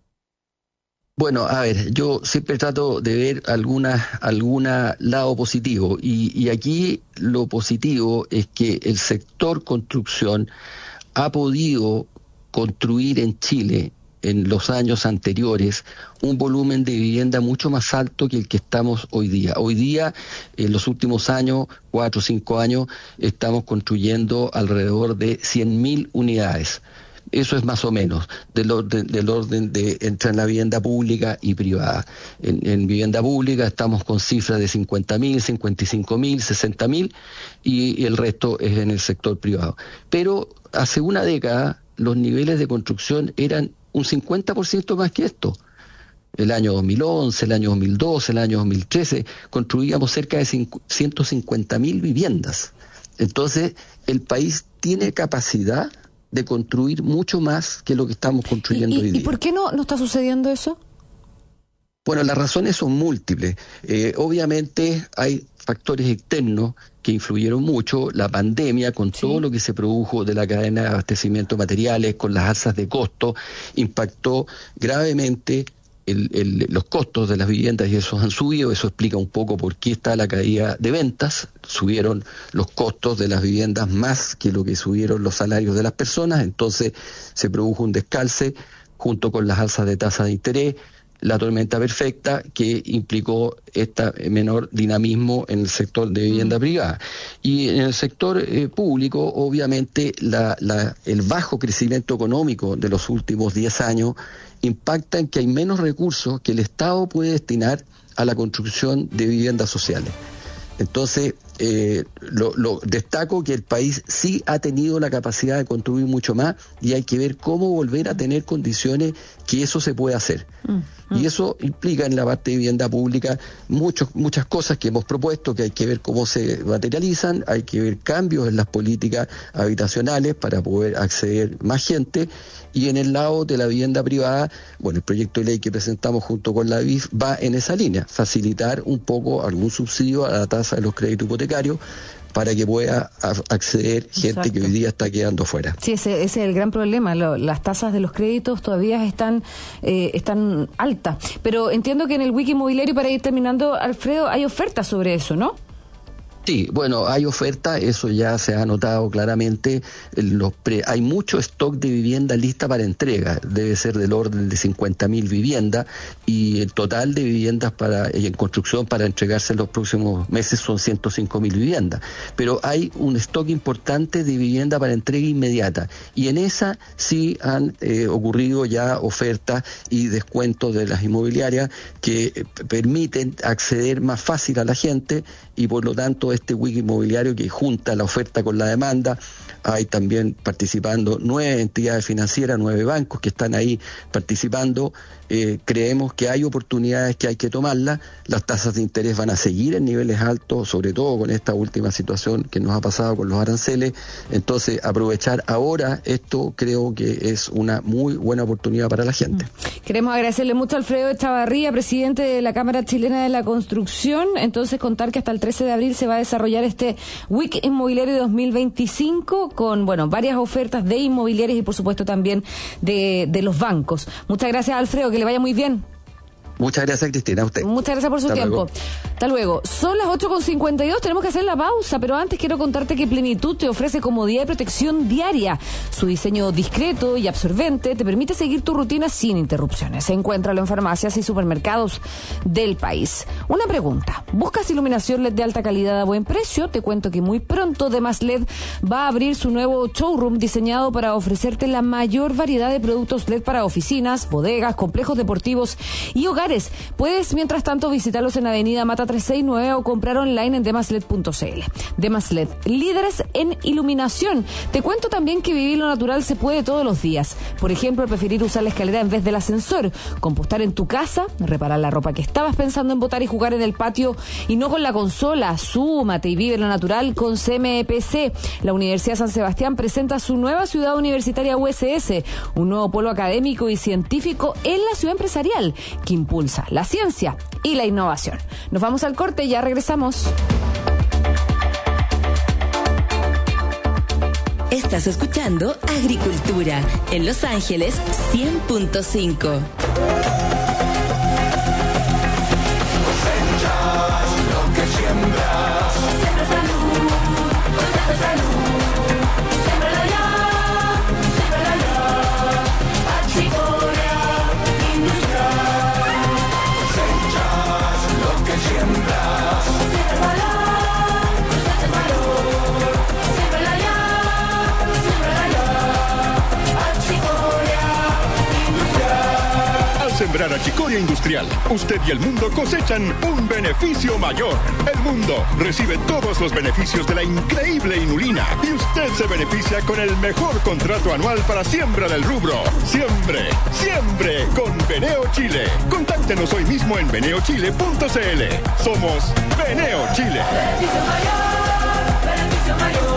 Bueno, a ver, yo siempre trato de ver alguna lado positivo, y aquí lo positivo es que el sector construcción ha podido construir en Chile en los años anteriores un volumen de vivienda mucho más alto que el que estamos hoy día. Hoy día, en los últimos años, 4 o 5 años, estamos construyendo alrededor de 100.000 unidades. Eso es más o menos del orden de entre la vivienda pública y privada. En vivienda pública estamos con cifras de 50.000, 55.000, 60.000, y el resto es en el sector privado. Pero hace una década los niveles de construcción eran un 50% más que esto. El año 2011, el año 2012, el año 2013, construíamos cerca de 150.000 viviendas. Entonces, el país tiene capacidad de construir mucho más que lo que estamos construyendo hoy día. ¿Y por qué no está sucediendo eso? Bueno, las razones son múltiples. Obviamente hay factores externos que influyeron mucho, la pandemia con todo lo que se produjo de la cadena de abastecimiento de materiales, con las alzas de costo, impactó gravemente los costos de las viviendas, y esos han subido. Eso explica un poco por qué está la caída de ventas. Subieron los costos de las viviendas más que lo que subieron los salarios de las personas, entonces se produjo un descalce junto con las alzas de tasa de interés, la tormenta perfecta que implicó este menor dinamismo en el sector de vivienda privada. Y en el sector público, obviamente, el bajo crecimiento económico de los últimos 10 años impacta en que hay menos recursos que el Estado puede destinar a la construcción de viviendas sociales. Entonces, lo destaco que el país sí ha tenido la capacidad de construir mucho más, y hay que ver cómo volver a tener condiciones que eso se pueda hacer. Y eso implica en la parte de vivienda pública muchas cosas que hemos propuesto, que hay que ver cómo se materializan, hay que ver cambios en las políticas habitacionales para poder acceder más gente. Y en el lado de la vivienda privada, bueno, el proyecto de ley que presentamos junto con la BIF va en esa línea, facilitar un poco algún subsidio a la tasa de los créditos hipotecarios hipotecario para que pueda acceder gente Exacto. que hoy día está quedando fuera. Sí, ese es el gran problema. Las tasas de los créditos todavía están altas. Pero entiendo que en el Wiki Inmobiliario, para ir terminando, Alfredo, hay ofertas sobre eso, ¿no? Sí, bueno, hay oferta, eso ya se ha notado claramente. Hay mucho stock de vivienda lista para entrega, debe ser del orden de 50.000 viviendas, y el total de viviendas en construcción para entregarse en los próximos meses son 105.000 viviendas. Pero hay un stock importante de vivienda para entrega inmediata, y en esa sí han ocurrido ya ofertas y descuentos de las inmobiliarias que permiten acceder más fácil a la gente, y por lo tanto este wiki inmobiliario que junta la oferta con la demanda. Hay también participando 9 entidades financieras, 9 bancos que están ahí participando. Creemos que hay oportunidades que hay que tomarlas. Las tasas de interés van a seguir en niveles altos, sobre todo con esta última situación que nos ha pasado con los aranceles. Entonces, aprovechar ahora esto creo que es una muy buena oportunidad para la gente. Queremos agradecerle mucho a Alfredo Echavarría, presidente de la Cámara Chilena de la Construcción. Entonces, contar que hasta el 13 de abril se va a desarrollar este Week Inmobiliario 2025 con, varias ofertas de inmobiliarias y, por supuesto, también de los bancos. Muchas gracias, Alfredo, que le vaya muy bien. Muchas gracias, Cristina, a usted. Muchas gracias por su tiempo. Hasta luego. Son las 8:52, tenemos que hacer la pausa, pero antes quiero contarte que Plenitud te ofrece comodidad y protección diaria. Su diseño discreto y absorbente te permite seguir tu rutina sin interrupciones. Encuéntralo en farmacias y supermercados del país. Una pregunta, ¿buscas iluminación LED de alta calidad a buen precio? Te cuento que muy pronto Demas LED va a abrir su nuevo showroom diseñado para ofrecerte la mayor variedad de productos LED para oficinas, bodegas, complejos deportivos y hogares. Puedes, mientras tanto, visitarlos en Avenida Mata 369 o comprar online en demasled.cl. Demas LED, líderes en iluminación. Te cuento también que vivir lo natural se puede todos los días. Por ejemplo, preferir usar la escalera en vez del ascensor, compostar en tu casa, reparar la ropa que estabas pensando en botar y jugar en el patio y no con la consola. Súmate y vive lo natural con CMPC. La Universidad San Sebastián presenta su nueva ciudad universitaria USS, un nuevo polo académico y científico en la ciudad empresarial que impulsa la ciencia y la innovación. Nos vamos al corte y ya regresamos. Estás escuchando Agricultura en Los Ángeles 100.5. Sembrar achicoria industrial, usted y el mundo cosechan un beneficio mayor. El mundo recibe todos los beneficios de la increíble inulina y usted se beneficia con el mejor contrato anual para siembra del rubro. Siembre, siembre con Beneo Chile. Contáctenos hoy mismo en beneochile.cl. Somos Beneo Chile. Beneficio mayor, beneficio mayor.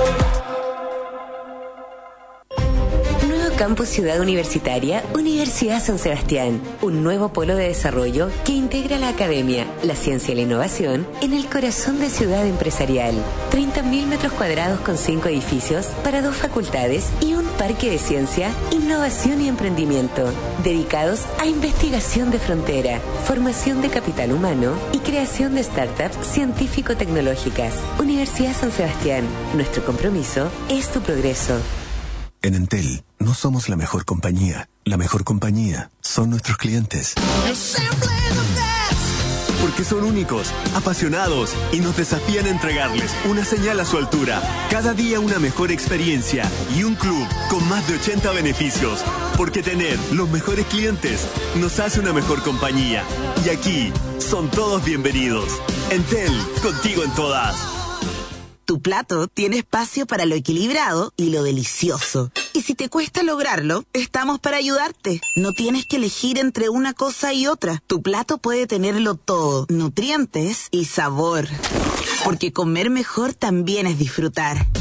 Campus Ciudad Universitaria, Universidad San Sebastián. Un nuevo polo de desarrollo que integra la academia, la ciencia y la innovación en el corazón de ciudad empresarial. 30.000 metros cuadrados con 5 edificios para 2 facultades y un parque de ciencia, innovación y emprendimiento, dedicados a investigación de frontera, formación de capital humano y creación de startups científico-tecnológicas. Universidad San Sebastián. Nuestro compromiso es tu progreso. En Entel, no somos la mejor compañía. La mejor compañía son nuestros clientes. Porque son únicos, apasionados y nos desafían a entregarles una señal a su altura. Cada día una mejor experiencia y un club con más de 80 beneficios. Porque tener los mejores clientes nos hace una mejor compañía. Y aquí son todos bienvenidos. Entel, contigo en todas. Tu plato tiene espacio para lo equilibrado y lo delicioso. Y si te cuesta lograrlo, estamos para ayudarte. No tienes que elegir entre una cosa y otra. Tu plato puede tenerlo todo, nutrientes y sabor. Porque comer mejor también es disfrutar.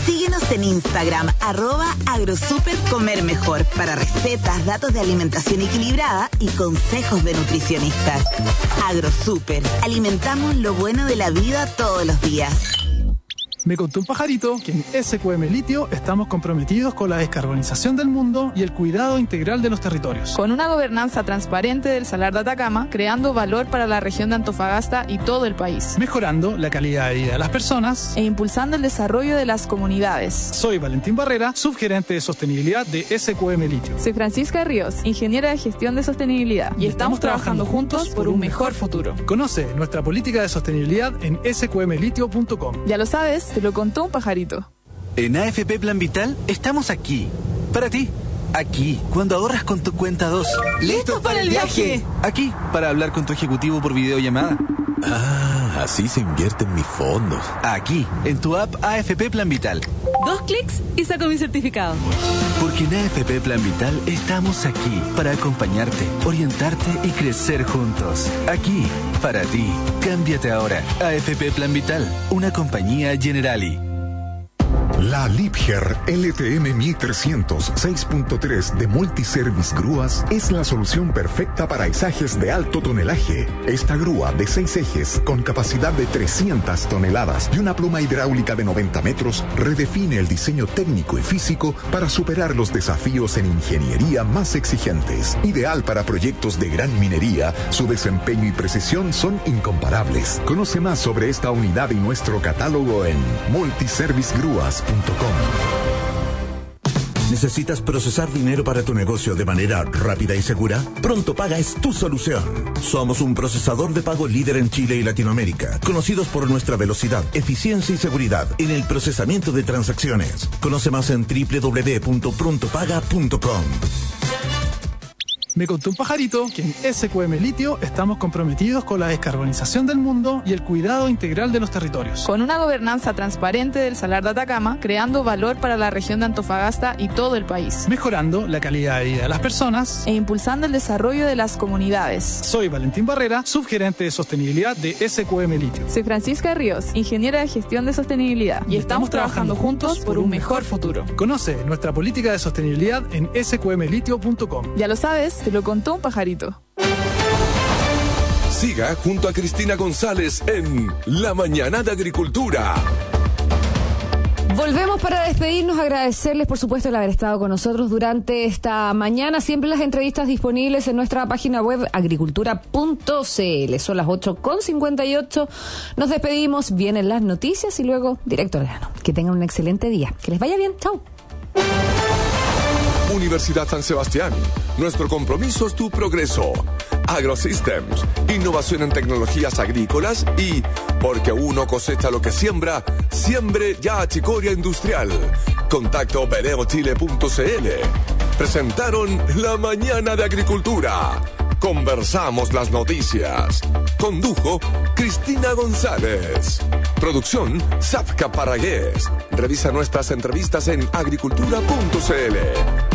Síguenos en Instagram, @agrosupercomermejor, para recetas, datos de alimentación equilibrada y consejos de nutricionistas. AgroSuper, alimentamos lo bueno de la vida todos los días. Me contó un pajarito que en SQM Litio estamos comprometidos con la descarbonización del mundo y el cuidado integral de los territorios. Con una gobernanza transparente del Salar de Atacama, creando valor para la región de Antofagasta y todo el país. Mejorando la calidad de vida de las personas e impulsando el desarrollo de las comunidades. Soy Valentín Barrera, subgerente de sostenibilidad de SQM Litio. Soy Francisca Ríos, ingeniera de gestión de sostenibilidad. Y estamos trabajando juntos por un mejor futuro. Conoce nuestra política de sostenibilidad en sqmlitio.com. Ya lo sabes, te lo contó un pajarito. En AFP Plan Vital estamos aquí. Para ti. Aquí, cuando ahorras con tu cuenta 2. ¡Listos para el viaje! Aquí, para hablar con tu ejecutivo por videollamada. Ah, así se invierten mis fondos. Aquí, en tu app AFP Plan Vital. 2 clics y saco mi certificado. Porque en AFP Plan Vital estamos aquí para acompañarte, orientarte y crecer juntos. Aquí, para ti. Cámbiate ahora. AFP Plan Vital, una compañía Generali. La Liebherr LTM 1300 6.3 de Multiservice Grúas es la solución perfecta para izajes de alto tonelaje. Esta grúa de 6 ejes con capacidad de 300 toneladas y una pluma hidráulica de 90 metros redefine el diseño técnico y físico para superar los desafíos en ingeniería más exigentes. Ideal para proyectos de gran minería, su desempeño y precisión son incomparables. Conoce más sobre esta unidad y nuestro catálogo en multiservicegrúas.com. ¿Necesitas procesar dinero para tu negocio de manera rápida y segura? Pronto Paga es tu solución. Somos un procesador de pago líder en Chile y Latinoamérica, conocidos por nuestra velocidad, eficiencia y seguridad en el procesamiento de transacciones. Conoce más en www.prontopaga.com. Me contó un pajarito que en SQM Litio estamos comprometidos con la descarbonización del mundo y el cuidado integral de los territorios. Con una gobernanza transparente del Salar de Atacama, creando valor para la región de Antofagasta y todo el país. Mejorando la calidad de vida de las personas e impulsando el desarrollo de las comunidades. Soy Valentín Barrera, subgerente de sostenibilidad de SQM Litio. Soy Francisca Ríos, ingeniera de gestión de sostenibilidad. Y estamos trabajando juntos por un mejor futuro. Conoce nuestra política de sostenibilidad en sqmlitio.com. Ya lo sabes, te lo contó un pajarito. Siga junto a Cristina González en La Mañana de Agricultura. Volvemos para despedirnos, agradecerles por supuesto el haber estado con nosotros durante esta mañana. Siempre las entrevistas disponibles en nuestra página web agricultura.cl. Son las 8:58. Nos despedimos, vienen las noticias y luego directo al grano. Que tengan un excelente día. Que les vaya bien. Chau. Universidad San Sebastián. Nuestro compromiso es tu progreso. AgroSystems, innovación en tecnologías agrícolas y porque uno cosecha lo que siembra, siembre ya Achicoria Industrial. Contacto beneochile.cl. Presentaron La Mañana de Agricultura. Conversamos las noticias. Condujo Cristina González. Producción Zafka Paragués. Revisa nuestras entrevistas en agricultura.cl.